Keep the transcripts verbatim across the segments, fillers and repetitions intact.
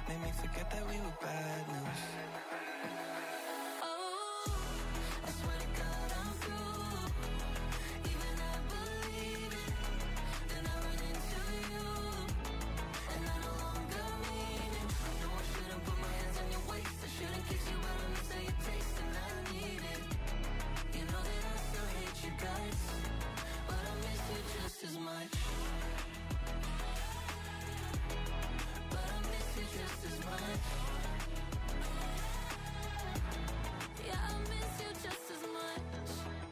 made me forget that we were bad news. As much, but I miss you just as much. Yeah, I miss you just as much.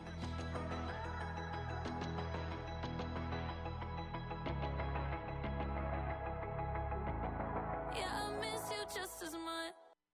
Yeah, I miss you just as much.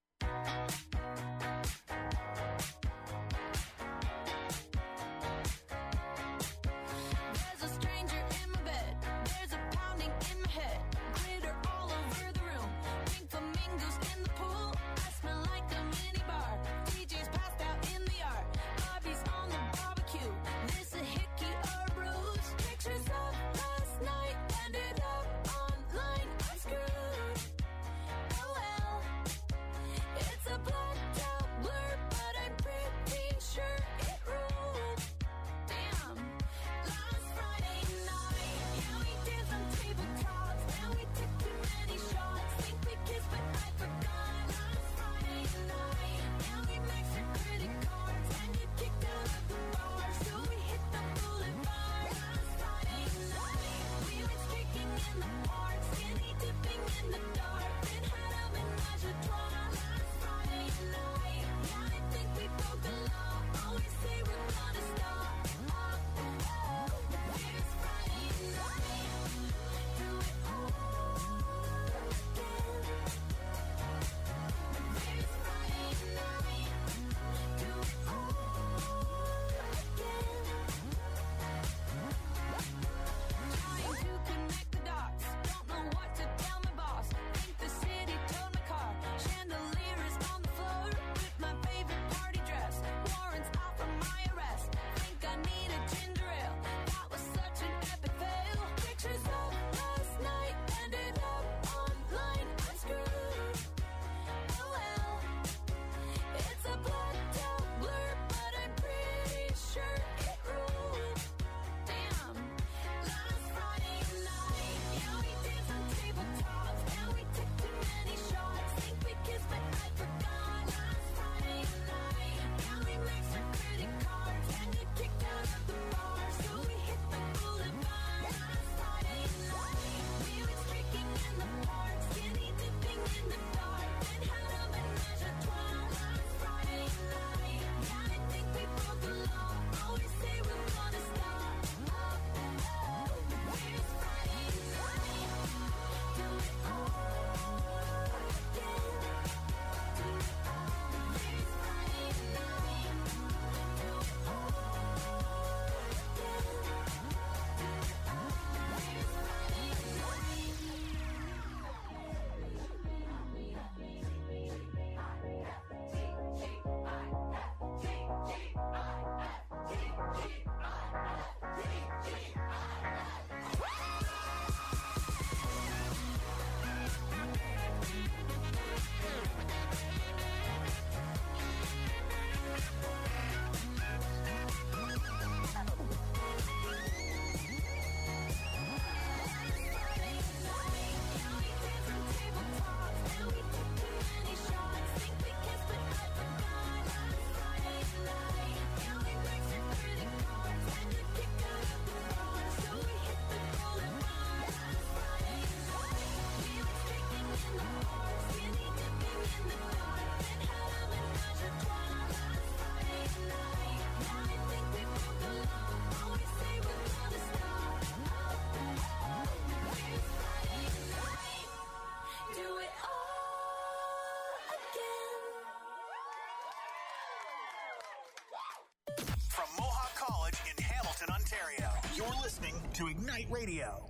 Ontario. You're listening to Ignite Radio.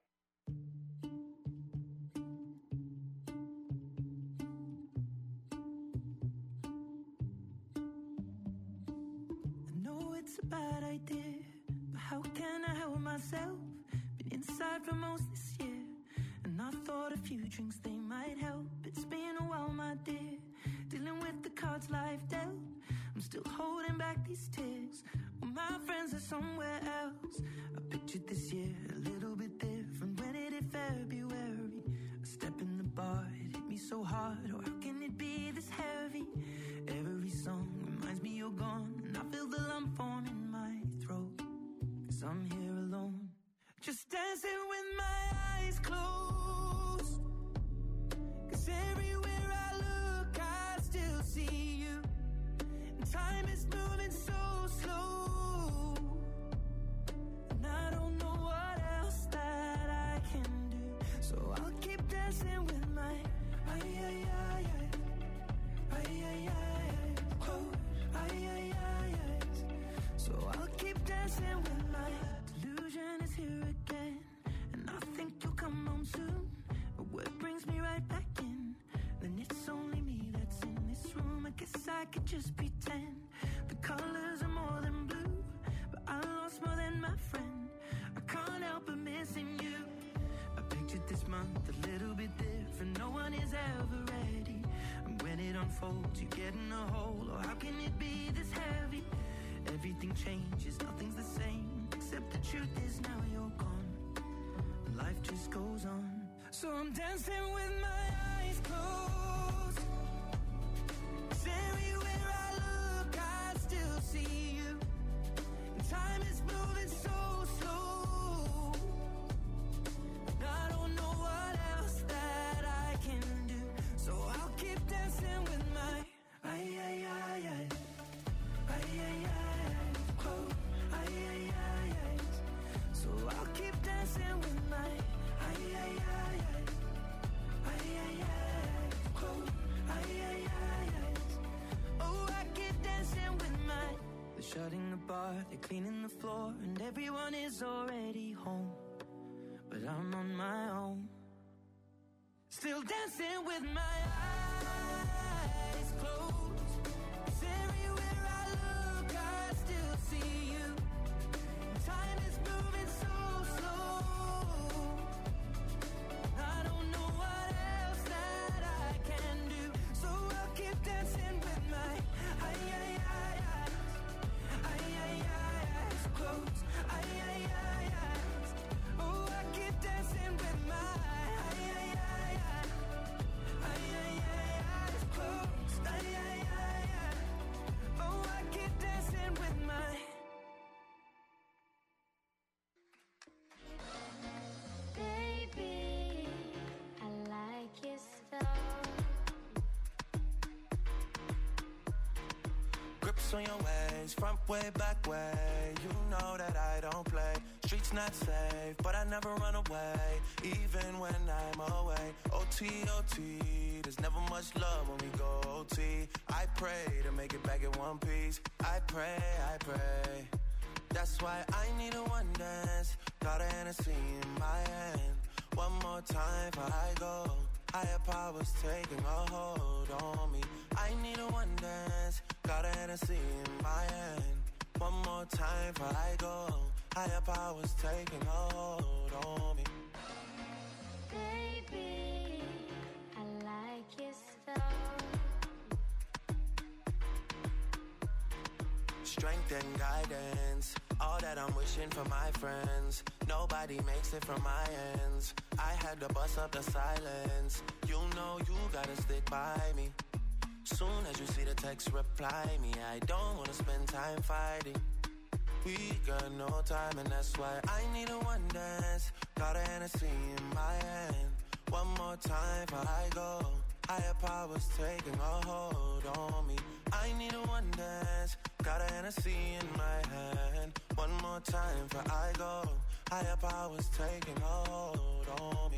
I know it's a bad idea, but how can I help myself? Been inside for most this year, and I thought a few drinks they might help. It's been a while, my dear, dealing with the cards life dealt. I'm still holding back these tears. Well, my friends are somewhere else. I pictured this year a little bit different. When it hit February, a step in the bar, it hit me so hard. Oh, how can it be this heavy? Every song reminds me you're gone, and I feel the lump form in my throat. Cause I'm here alone, just dancing with my eyes closed. Cause everywhere I look, I still see you. And time is moving so slow, and I don't know what else that I can do. So I'll keep dancing with my ay, ay, ay, ay, ay, ay, ay, close, ay, ay, ay, ay. So I'll keep dancing with my delusion is here again, and I think you'll come home soon. But what brings me right back in? Then it's only me that's in this room. I guess I could just pretend the colors are more than blue, but I lost more than my friend. I can't help but missing you. I pictured this month a little bit different. No one is ever ready, and when it unfolds, you get in a hole. Or how can it be this heavy? Everything changes, nothing's the same, except the truth is now you're gone, and life just goes on. So I'm dancing with my eyes closed. 'Cause everywhere I look, I still see you. And time is moving so slow, and I don't know what else that I can do. So I'll keep dancing with my ay, ay, ay, ay, ay, ay, ay, close, ay, ay, ay, ay. So I'll keep dancing with my ay, ay, ay, ay, ay, ay, ay, close, ay, ay, ay, ay. Oh, I keep dancing with my. They're shutting the bar, they're cleaning the floor, and everyone is already home, but I'm on my own, still dancing with my eyes closed. 'Cause everywhere I look, I still see you. Time is moving so slow, I don't know what else that I can do. So I'll keep dancing with my ay, ay, ay, ay, ay, ay, ay, eyes closed, ay, ay, ay, ay. Oh, I keep dancing with my ay, ay, ay, ay, ay, ay, ay, eyes closed, ay, ay, ay, ay. Oh, I keep dancing with my. Baby, I like your stuff. Grips on your ways, front way, back way. You know that I don't play. Streets not safe, but I never run away, even when I'm away. O T, O T, there's never much love when we go O T. I pray to make it back in one piece. I pray, I pray. That's why I need a one dance. Got a Hennessy in my hand. One more time before I go. Higher powers taking a hold on me. I need a one dance. Got a Hennessy in my hand. One more time before I go. Higher powers taking a hold on me. Baby, I like your stuff. Strength and guidance, all that I'm wishing for my friends. Nobody makes it from my ends. I had to bust up the silence. You know you gotta stick by me. Soon as you see the text, reply me. I don't wanna spend time fighting. We got no time, and that's why I need a one dance. Got a Hennessy in my hand. One more time before I go. Higher powers taking a hold on me. I need a one dance. Got a Hennessy in my hand. One more time before I go. Higher powers taking a hold on me.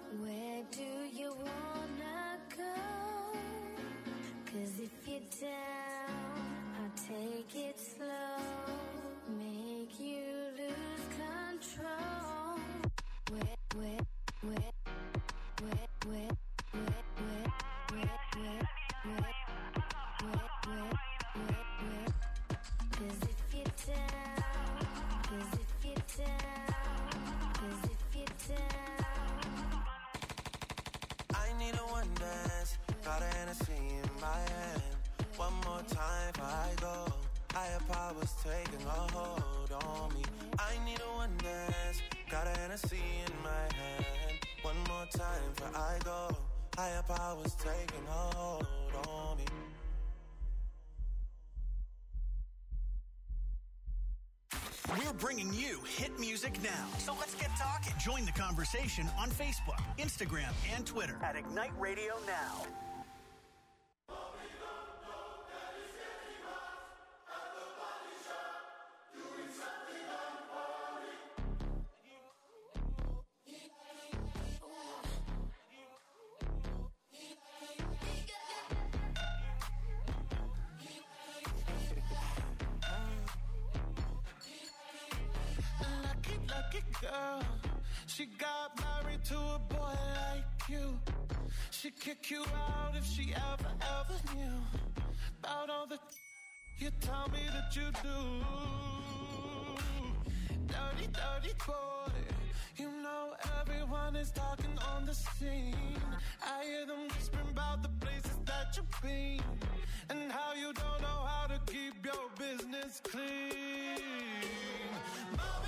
If you dance One more time before I go. Higher powers taking a hold on me. I need a one dance, got a Hennessy in my hand. One more time before I go. Higher powers taking a hold on me. We're bringing you hit music now. So let's get talking. Join the conversation on Facebook, Instagram, and Twitter at Ignite Radio Now. Girl, she got married to a boy like you. She'd kick you out if she ever, ever knew about all the you tell me that you do. Dirty, dirty boy. You know everyone is talking on the scene. I hear them whispering about the places that you've been and how you don't know how to keep your business clean. Mommy,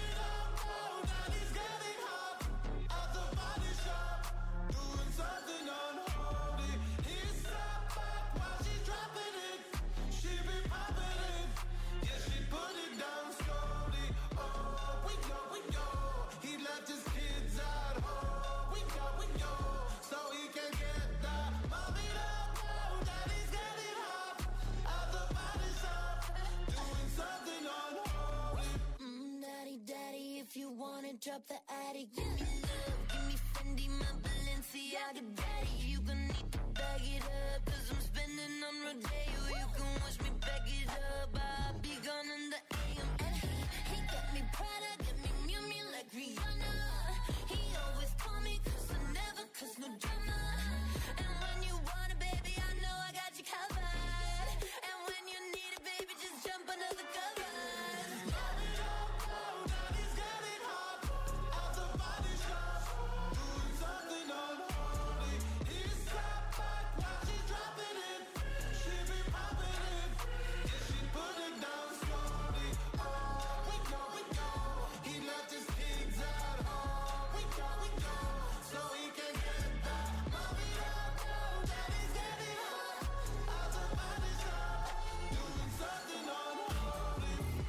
something unholy. He sat back while she's dropping it. She be popping it. Yeah, she put it down slowly. Oh, we know, we know. He left his kids at home. We know, we know. So he can get that. Mommy don't know that he's getting hot at the body shop, doing something unholy. Mm, daddy, daddy, if you wanna drop the attic, give me love, give me Fendi, my Balenciaga daddy. You gon' need to bag it up, cause I'm spending on Rodeo. You can watch me back it up, I'll be gone in the A M. And he, he got me Prada, got me Miu Miu like Rihanna. He always call me cause I never cause no drama. And when you want it, baby, I know I got you covered. And when you need it, baby, just jump under the covers. Mommy don't know that he's getting hot at the body shop, doing something unholy. He sat back while she's dropping it. She be popping it. Yeah, she put it down slowly. Oh, we know, we know. He left his kids at home. We know, we know. So he can get that. Mommy don't know that he's getting hot at the body shop, doing something unholy.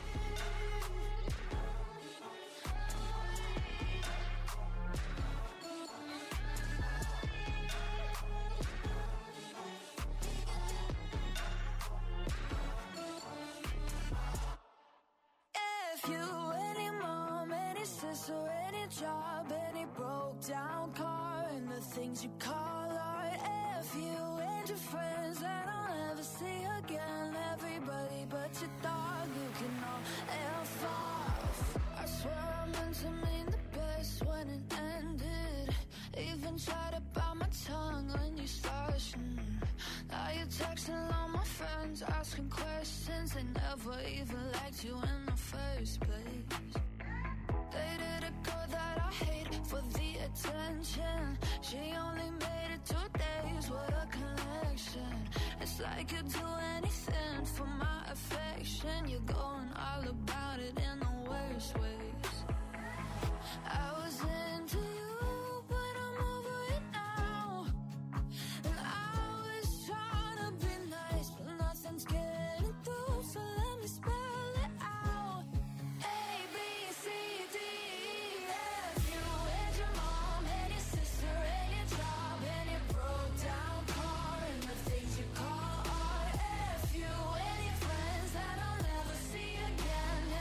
If you, any mom, any sister, any job, any broke down car, and the things you call art. If you and your friends that I'll never see again, everybody but your dog, you can all F off. I swear I meant to mean the best when it ended. Even tried to bite my tongue when you started. Mm. Now you're texting all my friends, asking questions. They never even liked you in the first place. Dated a girl that I hate for the attention. She only made it two days, what a connection. It's like you'd do anything for my affection. You're going all about it in the worst ways. I was into you, but I'm over it now. And I was trying to be nice, but nothing's getting through. So let me spell it out. A, B, C, D, E, F. You and your mom, and your sister, and your job, and your broke down car, and the things you call art. F, you and your friends that I'll never see again.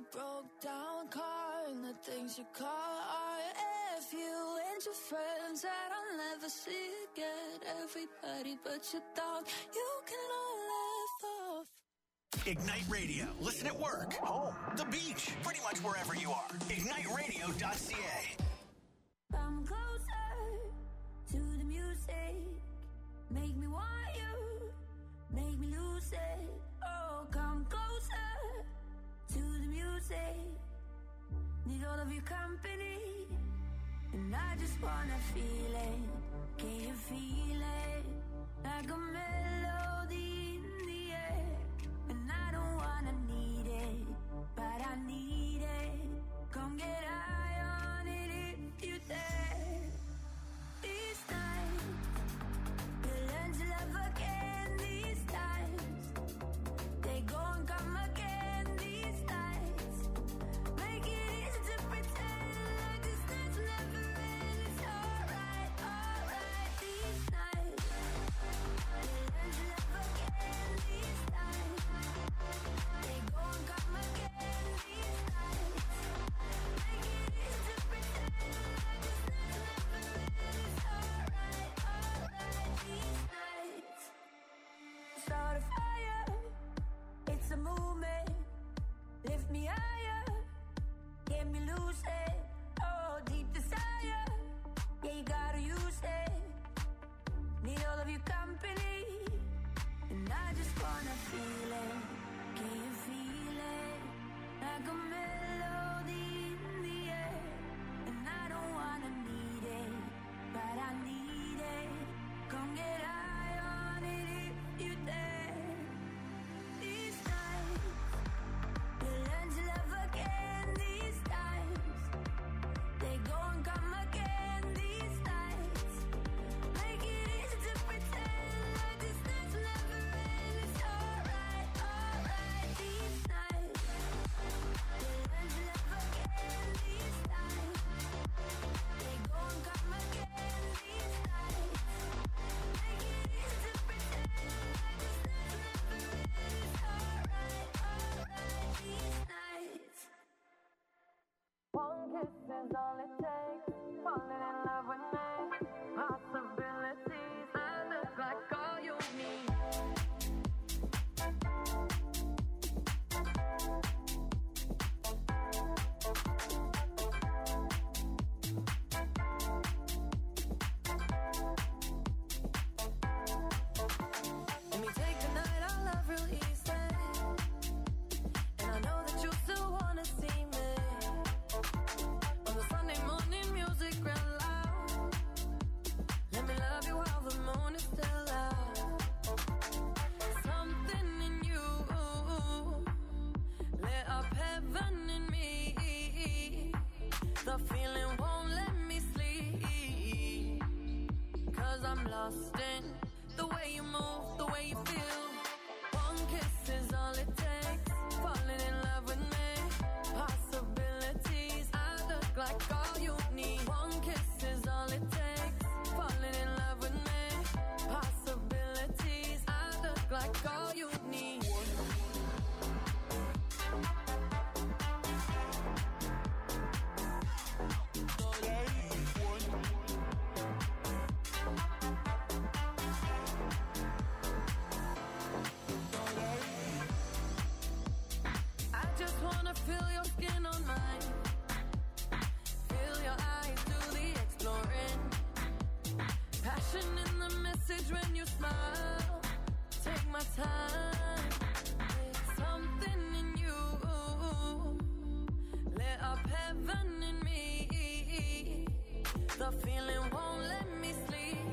your broke down car and the things you call art. If you and your friends that I'll never see again, everybody but your dog, you can all laugh off. Ignite Radio. Listen at work, home, the beach, pretty much wherever you are. ignite radio dot c a. Come closer to the music. Make me want you. Make me lose it. Oh, come closer to the music. Need all of your company. And I just wanna feel it. Can you feel it? Like a melody in the air. And I don't wanna need it, but I need it. Come get high on it if you dare. These nights, you'll learn to love again. These times, they go and come again. These nights, make it easy to pretend like this night's never end. It's alright, alright. These nights, you'll learn to love again. These times, they go and come again. These nights, make it easy to pretend like this night's never end. It's alright, alright. These nights, start a fire. It's a movement. Lift me higher. Get me loose it. Oh, deep desire. Yeah, you gotta use it. Need all of your company. And I just wanna feel it. Can you feel it? Like a melody in the air. And I don't wanna need it, but I need it. Come get high on it if you dare. These nights, you'll learn to love again. These times, they go and come again. These nights, make it easy to pretend like this night's never end. It's alright, alright. These nights, you'll learn to love again. These times, they go and come again. These nights, make it easy to pretend like this night's never end. It's alright, alright. These nights. One kiss is all it takes. Falling in love with me. Possibilities. I look like all you need. Let me take the night I love real easy. And I know that you still wanna see me. On the Sunday morning music real loud. Let me love you while the moon is still out. Something in you lit up heaven in me. The feeling won't let me sleep. Cause I'm lost in the way you move, the way you feel. One kiss is all it takes. Falling in love with me. Possibilities. I look like all you need. One kiss is all it takes. Falling in love with me. Possibilities. I look like all you need. I just wanna feel your skin on mine. Feel your eyes do the exploring. Passion in the message when you smile. Take my time. Something in you lit up heaven in me. The feeling won't let me sleep.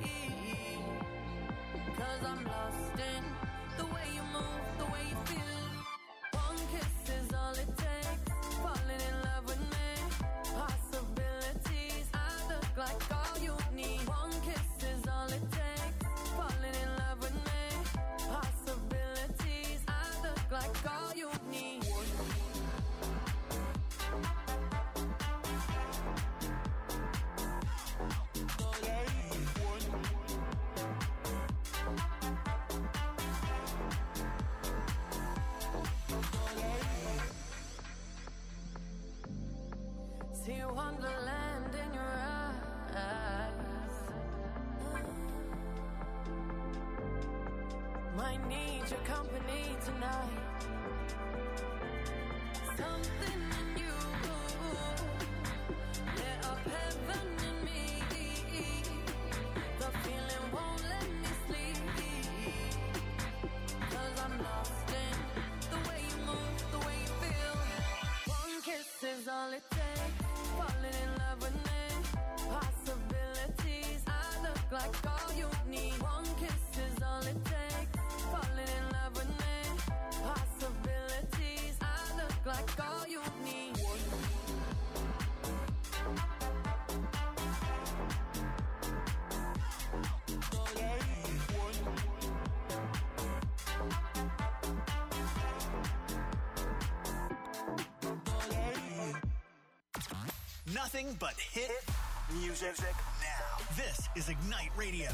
Cause I'm lost in the way you move, the way you feel. One kiss is all it takes. Falling in love with me. Possibilities. I look like all you need. One kiss is all it takes. Falling in love with me. Possibilities. I look like all you need. See wonderland in your eyes. Might need your company tonight. Something in you lit up heaven in me. The feeling won't let me sleep, 'cause I'm lost in the way you move, the way you feel. One kiss is all it takes. Falling in love with me. Possibilities. I look like all you need. One kiss is all it takes. Falling in love with me. Possibilities. I look like all you need. Nothing but hit music now. This is Ignite Radio.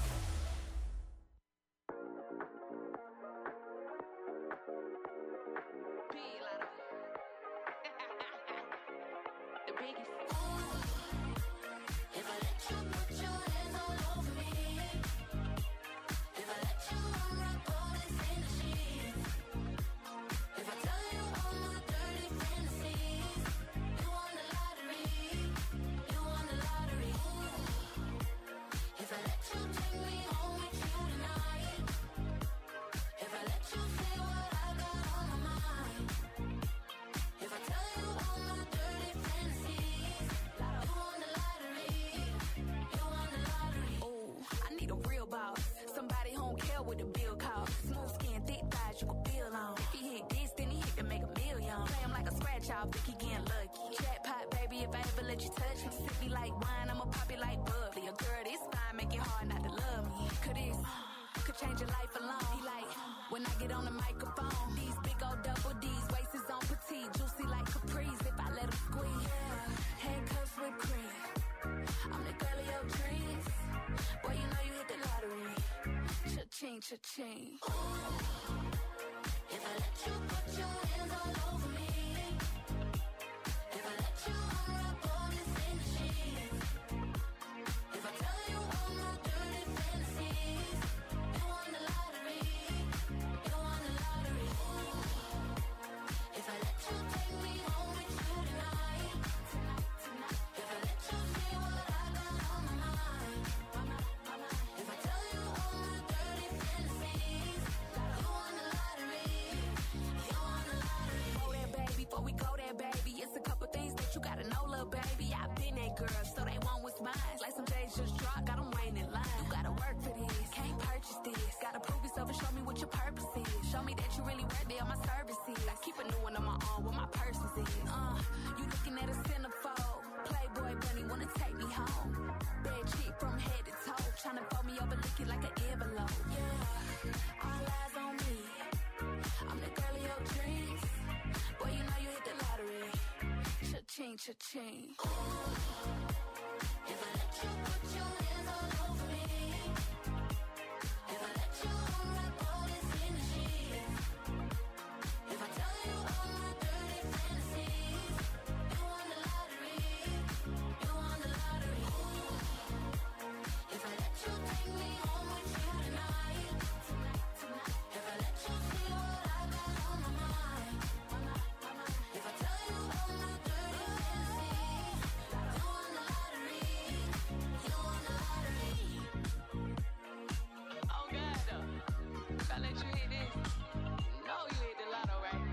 Cha-ching. If I let you put your hands all over me, if I let you unwrap all this in the sheets, if I tell you all my dirty fantasies, you won the lottery, you won the lottery. If I let you take me home with you tonight, tonight, tonight. If I let you see what I got on my mind, if I tell you all my dirty fantasies, you won the lottery, you won the lottery. Go there, baby, before we go there, baby. It's a couple things that you gotta know, little baby. I've been that girl, so they want what's mine. Like some J's just dropped, got them waiting in line. You gotta work for this, can't purchase this. Gotta prove yourself and show me what your purpose is. Show me that you really worth it on my services. I keep a new one on my arm, where my purses is. Uh, you looking at a centerfold. Playboy bunny wanna take me home. Bad chick from head to toe, tryna fold me over, lick it like an envelope. Yeah, all eyes on me. I'm the girl of your dreams. Boy, you know you hit the lottery. Cha-ching, cha-ching. If I let you put your hands all over me, if I let you unwrap all this in the sheets, if I tell you all my dirty fantasies, you won the lottery, you won the lottery. If I let you take me home with you tonight, tonight, tonight. If I let you see what I got on my mind, if I tell you all my dirty fantasies, you won the lottery, you won the lottery. Oh, God, though. If I let you hit this, you know you hit the lotto, right?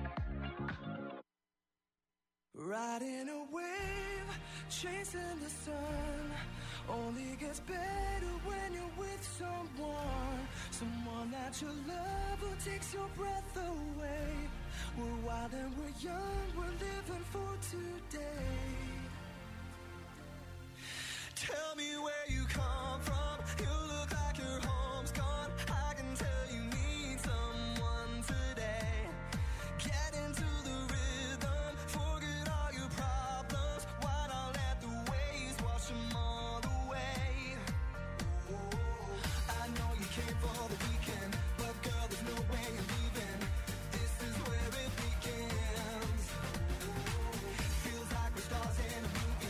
Riding a wave, chasing the sun. Only gets better when you're with someone. Someone that you love who takes your breath away. We're wild and we're young, we're living for today. Tell me where you come from. You look like your home's gone. I can tell you need someone today. Get into the rhythm, forget all your problems. Why not let the waves wash them all away? I know you came for the weekend, but girl, there's no way you're leaving. This is where it begins. Feels like we're stars in a movie.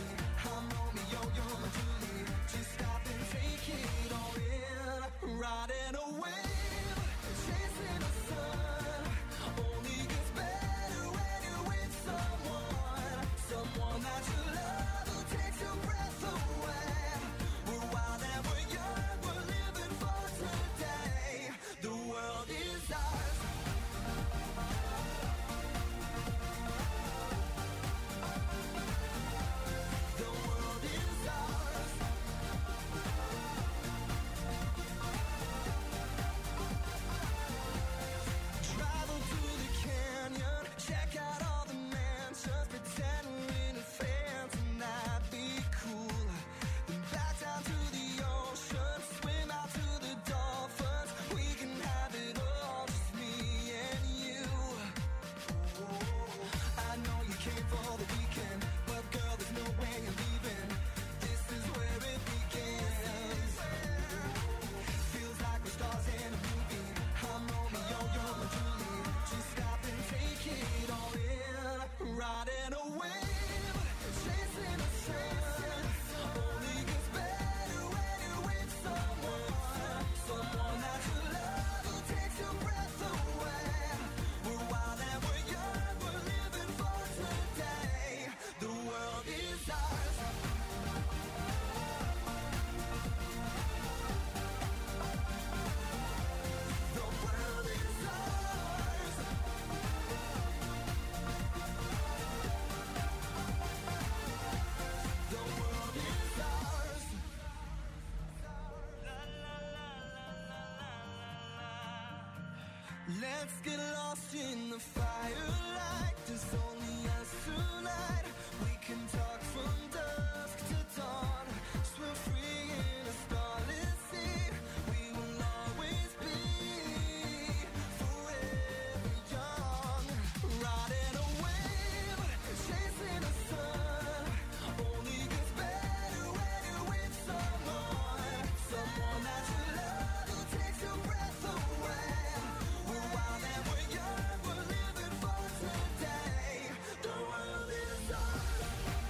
Let's get lost in the firelight. There's only us tonight. We can talk from dusk to dawn. Swim free in a starlit sea. We will always be forever young. Riding a wave, chasing the sun. Only gets better when you're with someone. Someone that you love who takes your breath away. We're wild and we're young, we're living for today. The world is ours.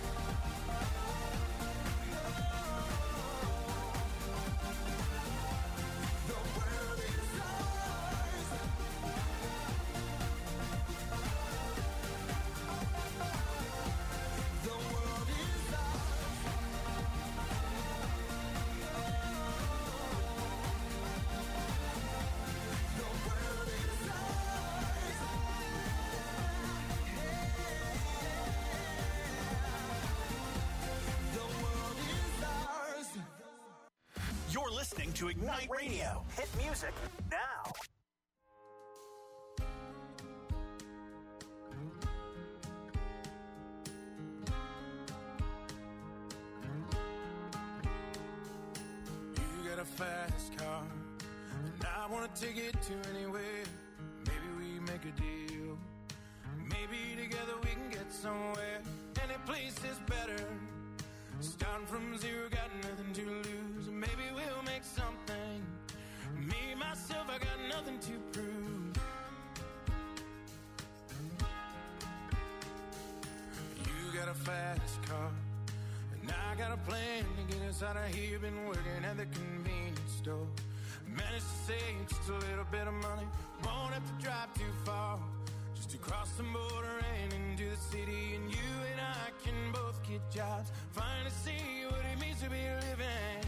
The world is ours. The world is ours. The world is ours. The world is ours. You're listening to Ignite Radio. Hit music now. You got a fast car, and I wanna take it to anywhere. Maybe we make a deal. Maybe together we can get somewhere. Any place is better. Starting from zero, got nothing to lose. Maybe we'll make something. Me, myself, I got nothing to prove. You got a fast car, and I got a plan to get us out of here. Been working at the convenience store. Managed to save just a little bit of money. Won't have to drive too far. Just to cross the border and into the city. And you and I can both get jobs. Finally see what it means to be living.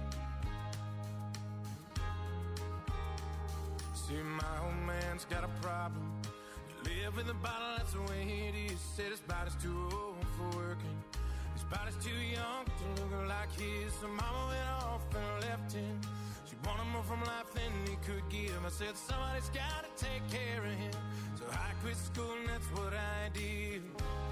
See, my old man's got a problem. You live with a bottle, that's the way it is. Said his body's too old for working. His body's too young to look like his. So mama went off and left him. She wanted more from life than he could give. I said somebody's gotta take care of him. So I quit school and that's what I did.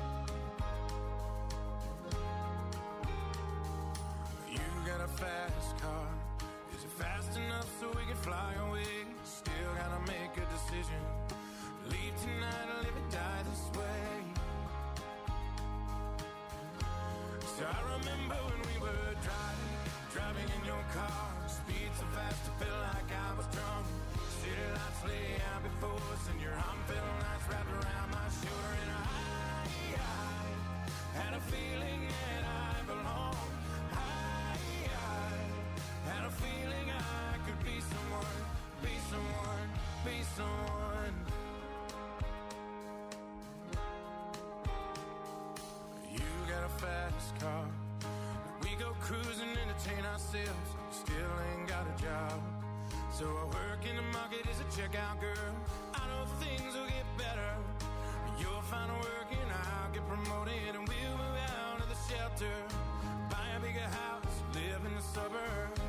You got a fast car. Is it fast enough so we can fly away? Still gotta make a decision. Leave tonight or live and die this way. So I remember when we were driving, driving in your car. Speed so fast I felt like I was drunk. City lights lay out before us and your arm felt nice wrapped around my shoulder. And I, I had a feeling that I belonged. I, I had a feeling I could be someone, be someone, be someone. You got a fast car. We go cruising, entertain ourselves. Still ain't got a job. So I work in the market as a checkout girl. I know things will get better. You'll find work and I'll get promoted. And we'll move out of the shelter. Buy a bigger house, live in the suburbs.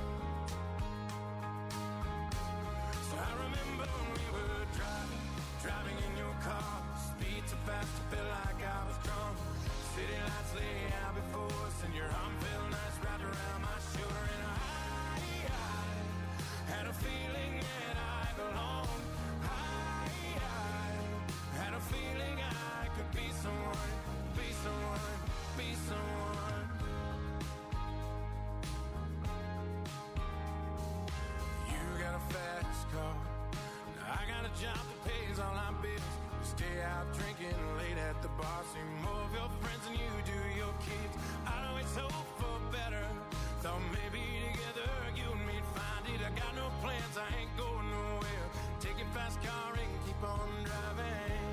So I remember when we were driving, driving in your car. Speed so fast I felt like I was drunk. City lights lay out before us and your arm felt nice wrapped around my shoulder. And I, I had a feeling that I belonged. I, I had a feeling I could be someone, be someone, be someone. You got a fast car. Now I got a job that pays all our bills. We stay out drinking late at the bar. See more of your friends than you do your kids. I always hope for better. Thought maybe together you and me'd find it. I got no plans, I ain't going nowhere. Take a fast car and keep on driving.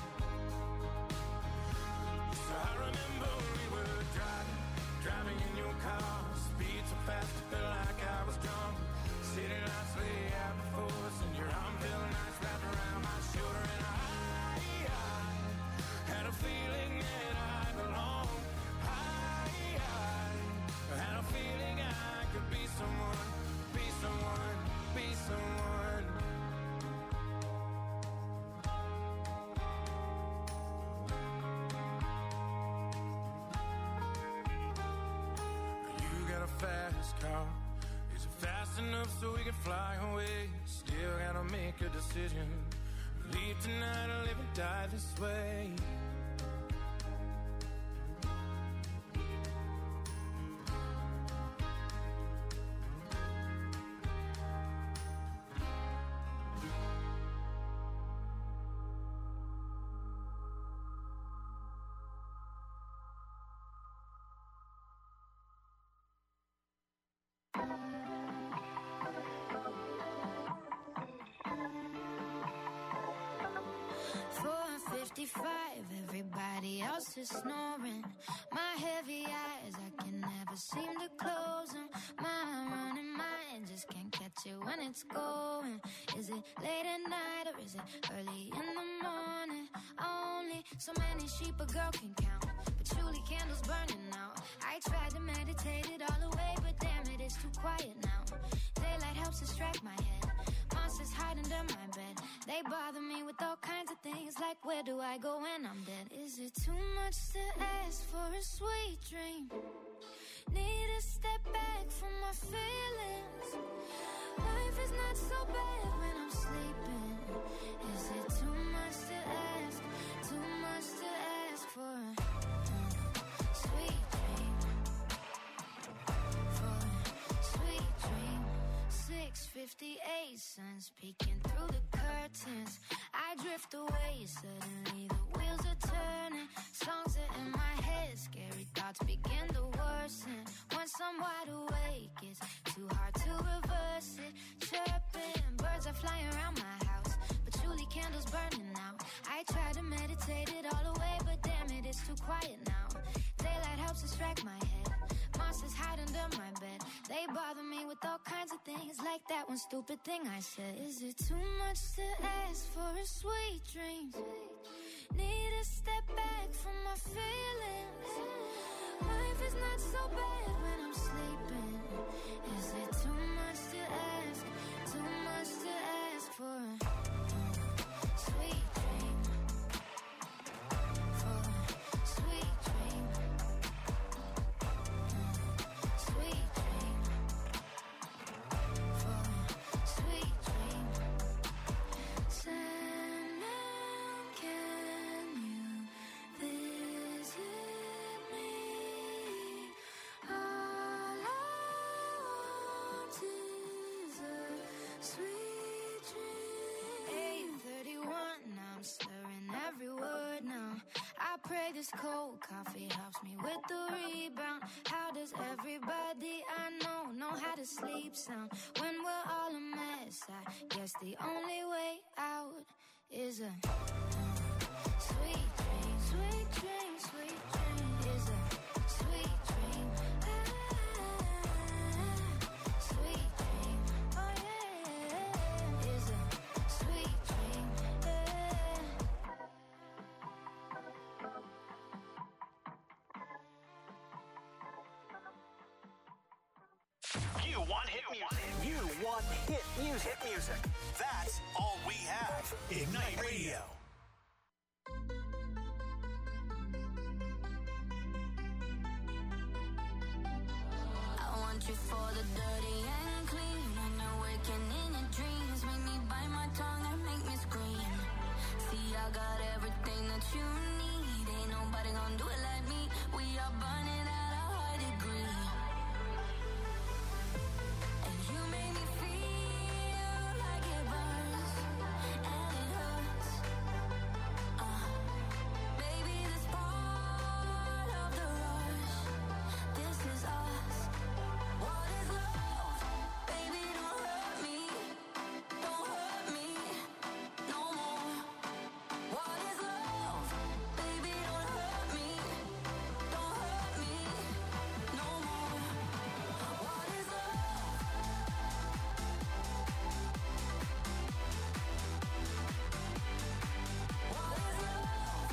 So I remember when we were driving, driving in your car. Speed so fast I felt like I was drunk. City lights lay out before us and your arm felt nice wrapped around my shoulder. And I, I had a feeling that I belonged. I, I had a feeling I could be someone, be someone, be someone. lost count. Is it fast enough so we can fly away? Still gotta make a decision. Leave tonight or live and die this way. fifty-five, everybody else is snoring. My heavy eyes, I can never seem to close them. My running mind just can't catch it when it's going. Is it late at night or is it early in the morning? Only so many sheep a girl can count, patchouli candles burning out. I tried to meditate it all away, but damn it, it's too quiet now. Daylight helps distract my head. Monsters hide under my bed. They bother me with all kinds of things, like where do I go when I'm dead? Is it too much to ask for a sweet dream? Need to step back from my feelings. Life is not so bad when I'm sleeping. Is it too much to ask? Too much to ask for a uh, sweet dream? For a sweet dream. six fifty-eight, sun's peeking through the curtains. I drift away, suddenly the wheels are turning. Songs are in my head, scary thoughts begin to worsen. Once I'm wide awake, it's too hard to reverse it. Chirping, birds are flying around my house, patchouli candles burning out. I try to meditate it all away, but damn it, it's too quiet now. Daylight helps distract my head. Monsters hide under my bed. They bother me with all kinds of things, like that one stupid thing I said. Is it too much to ask for a sweet dream? Need to step back from my feelings. Life is not so bad when I'm sleeping. Is it too much to ask? Too much to ask for a uh, sweet dream? For a sweet dream. Sweet dream. For a sweet dream. Sandman, can you visit me? All I want is a sweet dream. eight thirty-one, I'm slurring every word now. I pray this cold coffee helps me with the rebound. How does everybody I know know how to sleep sound? When we're all a mess, I guess the only way out is a uh, sweet dream. Sweet dream, sweet dream is a sweet dream. Ah, sweet dream, oh yeah, is a sweet dream. Yeah. You want hit music. You want hit music. Hit music. That's all we have. Ignite Radio. I want you for the dirty and clean. When you're waking in your dreams, make me bite my tongue and make me scream. See, I got everything that you need. Ain't nobody gonna do it like me. We are burning at a high degree. And you make me feel like it burns and it hurts. Uh, baby, this part of the rush. This is us. What is love? Baby, don't hurt me. Don't hurt me no more. What is love? Baby, don't hurt me. Don't hurt me no more. What is love? What is love?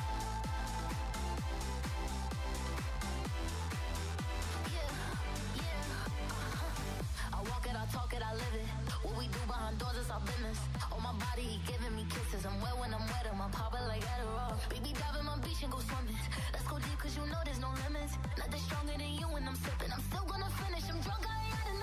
Yeah, yeah, uh-huh. I walk it, I talk it, I live it. What we do behind doors is our business. On my body, he giving me kisses. I'm wet when I'm wet, I'm popping like Adderall. Baby, dive in my beach and go swimming. Let's go deep, cause you know there's no limits. Nothing stronger than you when I'm sipping. I'm still gonna finish, I'm drunk, I ain't had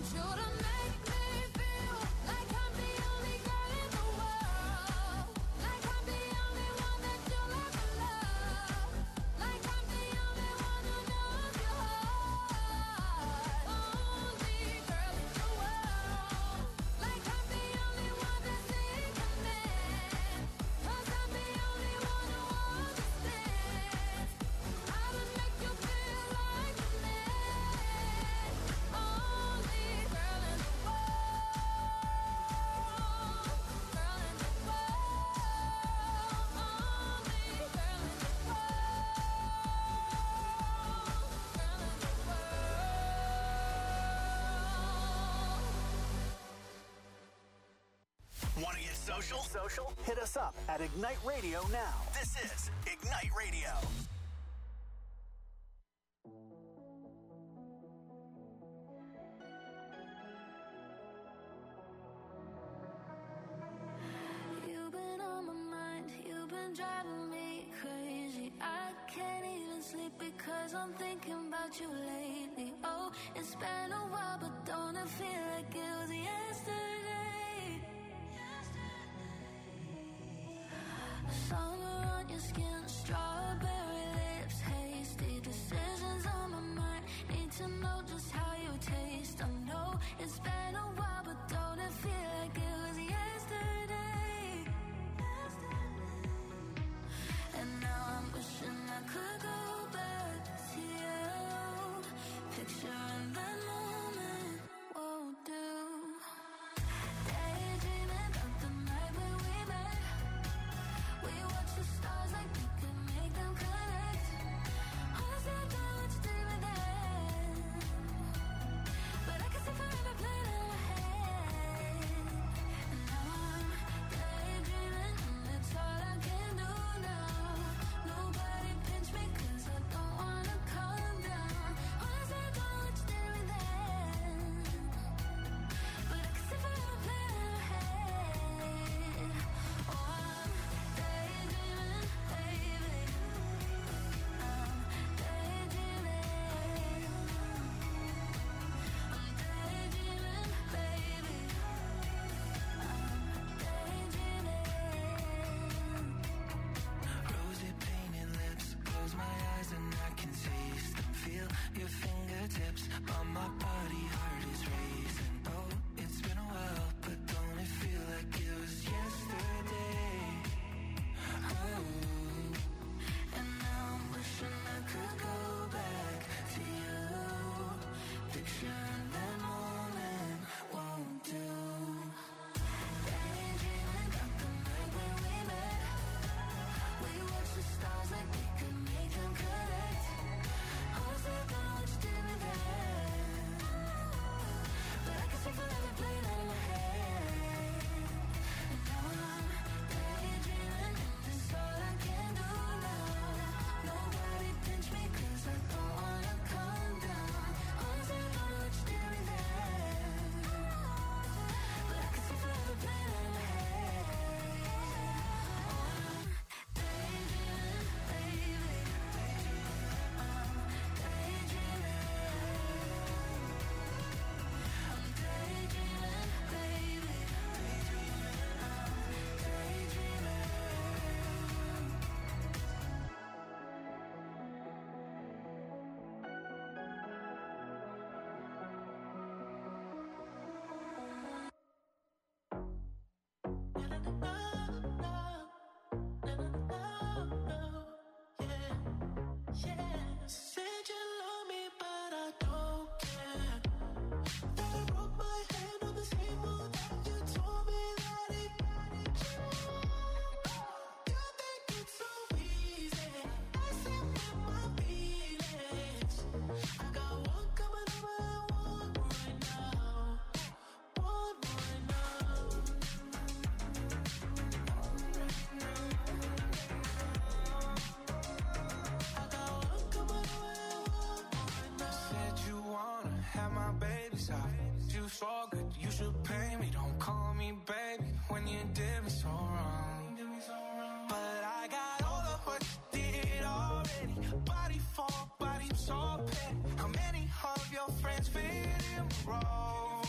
want you to make me feel like I'm the only girl in the world, like I'm the only one that you'll ever love, like I'm the only one who knows your heart. Only girl in the world, like I'm the only one that's in command, 'cause I'm the only one who understands how to make you feel like a man. Only girl in the world, girl in the world, only girl in the world, girl in the world. Want to get social? Social? Hit us up at Ignite Radio now. This is Ignite Radio. You've been on my mind, you've been driving me crazy. I can't even sleep because I'm thinking about you lately. Oh, it's been a while, but don't it feel like it was yesterday? Summer on your skin, strawberry lips, hasty decisions on my mind. Need to know just how you taste. I know it's been a while, but don't it feel like it was yesterday? And now I'm wishing I could go back to you. Picturing that moment won't do. Daydreaming about the night when we met. We watch the stars like we could make them connect. Honestly, I don't know what to do with that, but I can see forever playing in my head. And now I'm daydreaming, and it's all I can do now. Nobody pinch me 'cause I don't wanna calm down. Honestly, I don't know what to do with that, but I can see forever playing in my head. Oh, I'm daydreaming, baby. I'm daydreaming. I'm daydreaming, baby. I'm daydreaming. Rosy painted lips, close my eyes and I can taste them. Feel your fingertips on my body, heart is racing. Oh, it's been a while, but don't it feel like it was yesterday? Oh, and now I'm wishing I could go back to you. Picturing that moment won't do. Daydreaming about the night when we met. We watch the stars like we could make them connect. Honestly, I don't know what you did with that, but I can see forever playing out in my head. And now I'm daydreaming, and it's all I can do now. Nobody pinch me 'cause I don't wanna calm down. Honestly, I don't know what you did with that, but I can see forever playing out in my head. Oh, I'm daydreaming, baby. I'm daydreaming. I'm daydreaming, baby. I'm daydreaming. Said you love me, but I don't care. That I broke my hand on the same wall that you told me that it. You think it's so easy. I sit with my feelings. I got one coming over and one right now. One right now. I got one coming over and one right now. Said you wanna have my baby's eyes. You so good, you should pay me. Don't call me baby when you did me so wrong. But I got all of what you did already. Body for body, so petty. How many of your friends fit in my role?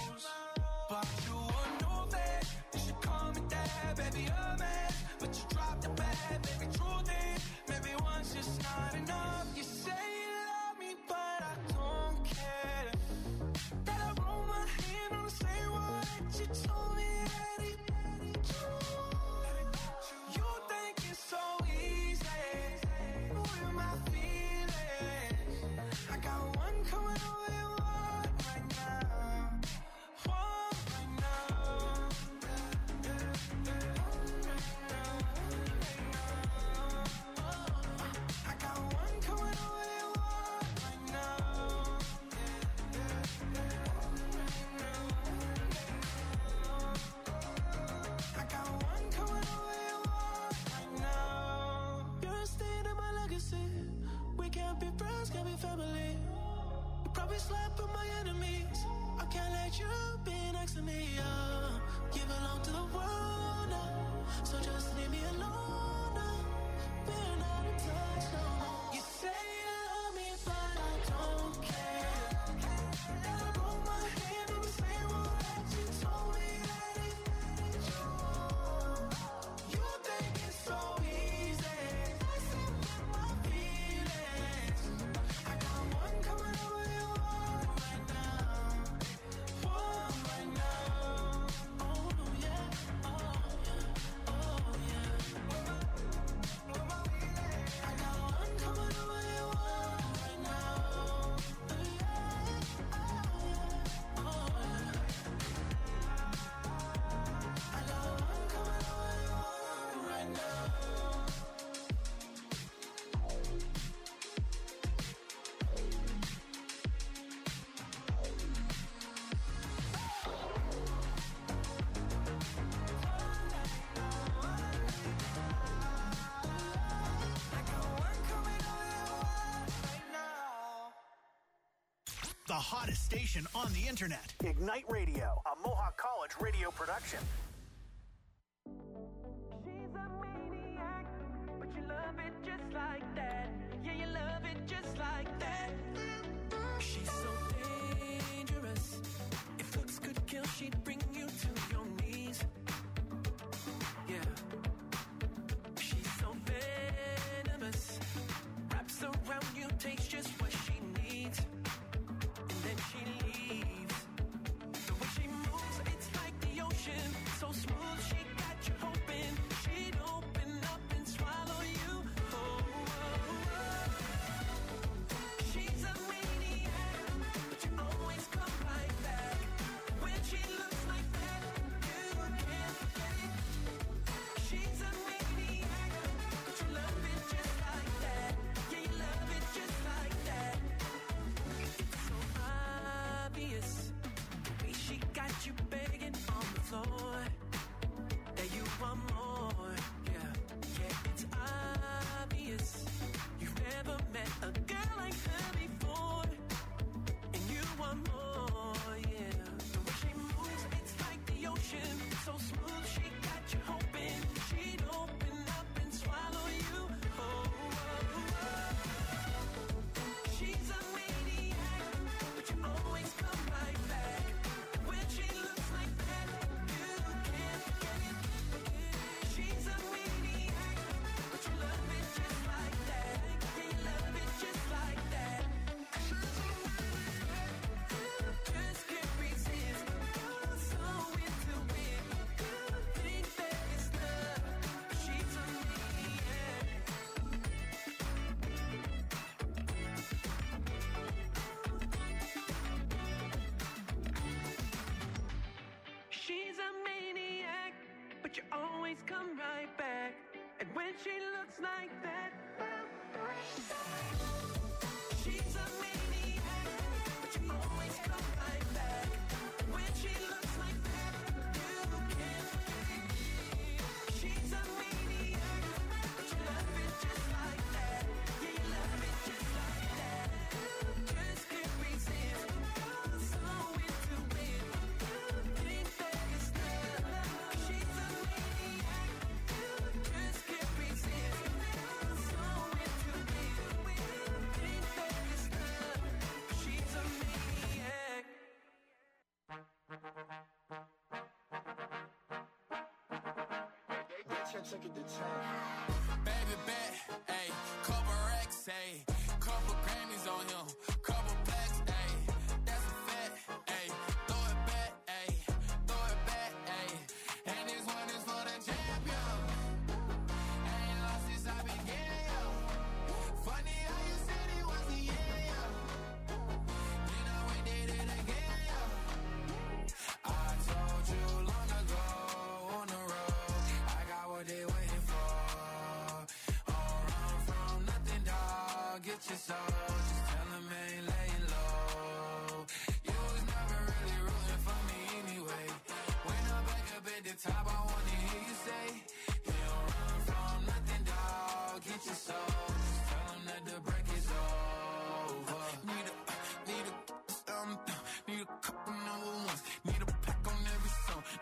to me, oh. You belong to the world now. So just leave me alone now. We're not in touch no more. You say you love me, but I don't care. And I broke my hand in the same way that you told me that it that you want. You think it's so easy. Messing with my feelings. I got one coming over your one right now. One right now. Oh yeah, oh yeah, oh yeah. I got one coming over your one right now. Yeah, oh yeah, oh yeah. I got one coming over your one right now. The hottest station on the internet. Ignite Radio, a Mohawk College radio production. She's a maniac, but you love it just like that. Yeah, you love it just like that. She's so dangerous. If looks could kill, she'd bring you to your knees. Yeah. She's so venomous. Wraps around you, takes just what she needs. And then she leaves. The way she moves, it's like the ocean. So smooth, she got you hoping she'd open up and swallow you. Oh, oh, oh. She's a maniac, but you always come right back. When she looks like that, you can't forget it. She's a maniac, but you love it just like that. Yeah, you love it just like that. It's so obvious, the way she got you begging on the floor. That you want more, yeah, yeah, it's obvious. You've never met a girl like her before. And you want more, yeah. The way she moves, it's like the ocean. So smooth, she got you hoping she'd open up and swallow you. Oh, oh, oh. She's a maniac, but you always come right back. When she looks like that, you can't forget it. She's a maniac, but you love it just like that. Yeah, you love it just like that. Just can't resist. You're so into it. You think that it's love. She's a maniac. She's a maniac, but you always come right back. And when she looks like that, she's a maniac, but you always come right back. When she looks like that, you can't forget it. She's a maniac, but you love it just like that. Yeah, you love it just like that. Just can't resist. You're so into it. You think that it's love. She's a maniac. Just can't resist. You're so into it. You think that it's love. She's a maniac. Baby bet, ayy, couple racks, ayy, couple Grammys on him, couple blacks, ayy, that's a fact, ayy, throw it back, ayy, throw it back, ayy, and this one is for the champion. I ain't lost since I began, yo. Funny how you said it was the end, yo. Then I went did it again, yo. I told you long ago on the road, I got what they waiting for. All run from nothing, dog. Get your soul. Just tell them ain't laying low. You was never really rooting for me anyway. When I'm back up at the top, I wanna hear you say, you don't run from nothing, dog. Get your soul. Just tell them that the break is over. Need a, need a, um, need a couple number ones. Need a pack on that.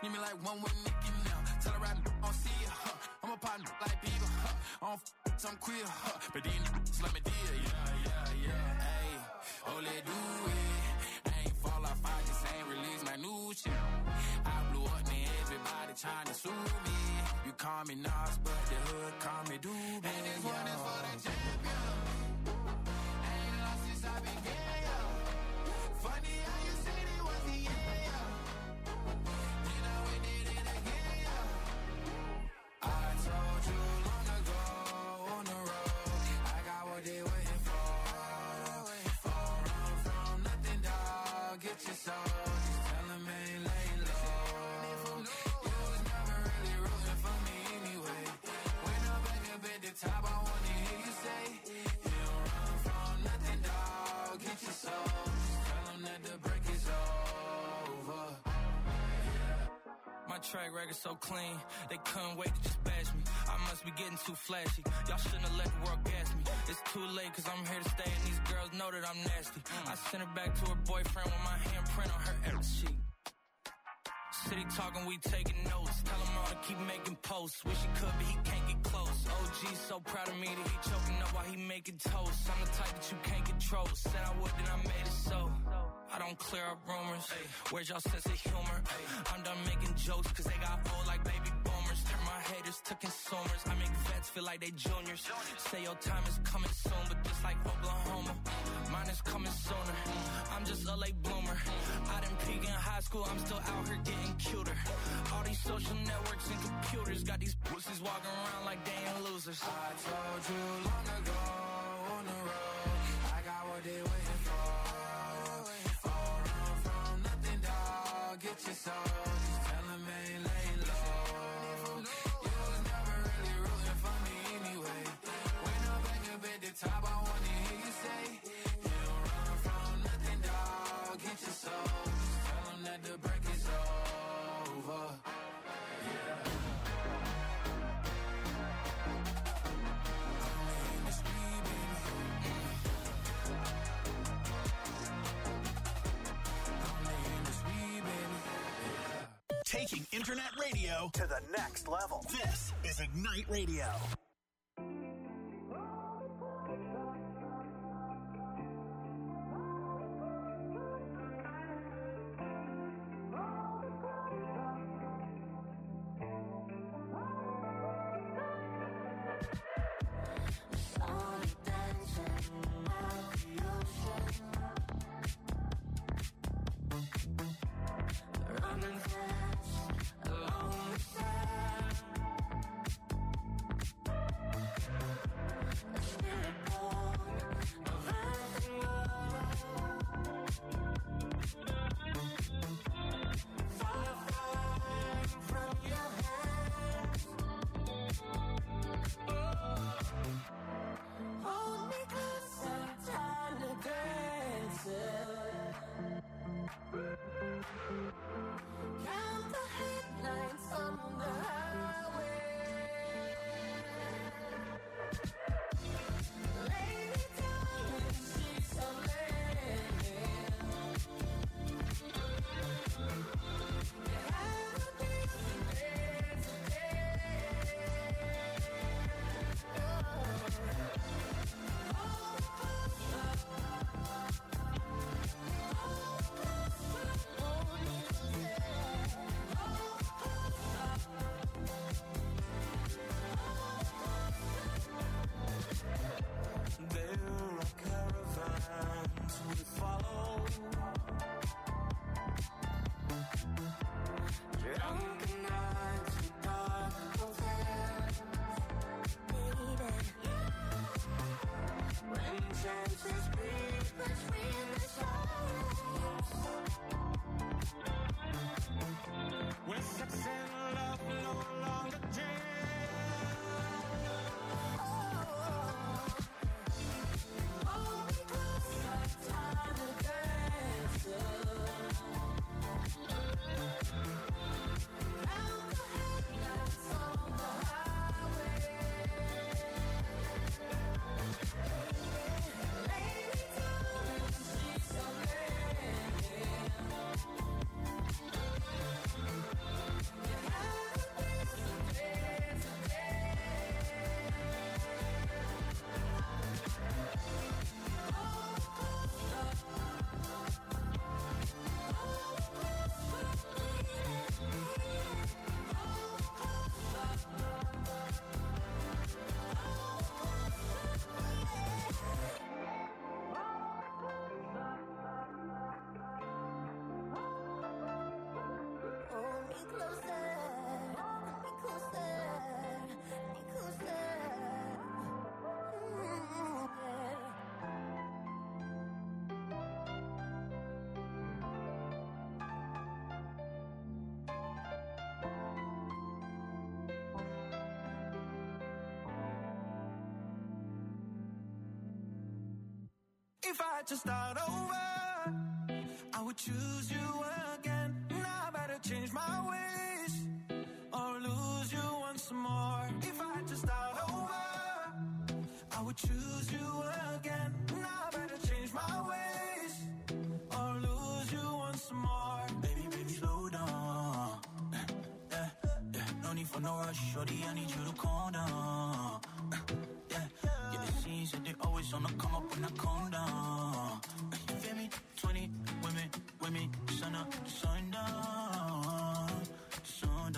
Need me like one with Nicky now. Tell her I don't see ya, huh? I'm a partner like Bieber, huh? I don't f*** some queer, huh? But these niggas let me deal, yeah, yeah, yeah. Ayy, oh, let do it. I ain't fall off, I just ain't release my new shit. I blew up, man, everybody trying to sue me. You call me Nas, but the hood call me Doobie. And this one is for the champion. I ain't lost since I began, yo. Funny how you said it was the end, yo. You know we did it again, yo. I told you long ago on the road, I got what they waiting for. For run from nothing, dog. Get your soul. Just tell them ain't laying low. You was never really rooting for me anyway. When I'm back up at the top, I wanna hear you say, you don't run from nothing, dog. Get your soul. Just tell them that the break is over. My track record so clean, they couldn't wait to just bash me. I must be getting too flashy. Y'all shouldn't have let the world gas me. It's too late cause I'm here to stay and these girls know that I'm nasty. I sent her back to her boyfriend with my handprint on her every sheet. City talking, we taking notes. Tell him all to keep making posts. Wish he could, but he can't get close. O G's so proud of me that he choking up while he making toast. I'm the type that you can't control. Said I would, then I made it so. I don't clear up rumors. Where's y'all sense of humor? I'm done making jokes cause they got old like baby boomers. Turn my haters to consumers. I make vets feel like they juniors. Say your time is coming soon, but just like Oklahoma, mine is coming sooner. I'm just a late bloomer. I didn't peak in high school, I'm still out here getting cuter. All these social networks and computers got these pussies walking around like they ain't losers. I told you long ago on the road, I got what they waiting for. For run from nothing, dog. Get your soul. Just tell them ain't laying low. You was never really rooting for me anyway. When I'm back up at the top, I wanna hear you say, you don't run from nothing, dog. Get your soul. Just tell them that the break is over. Yeah. Taking internet radio to the next level. This is Ignite Radio. Oh If I had to start over, I would choose you again. Now I better change my ways or lose you once more. If I had to start over, I would choose you again. Now I better change my ways or lose you once more. Baby, baby, slow down. Yeah, yeah. No need for no rush, shorty, I need you to calm down. Yeah, yeah, it seems that they always on the come up when I calm down. You feel me? twenty women, women, sun up, sun down.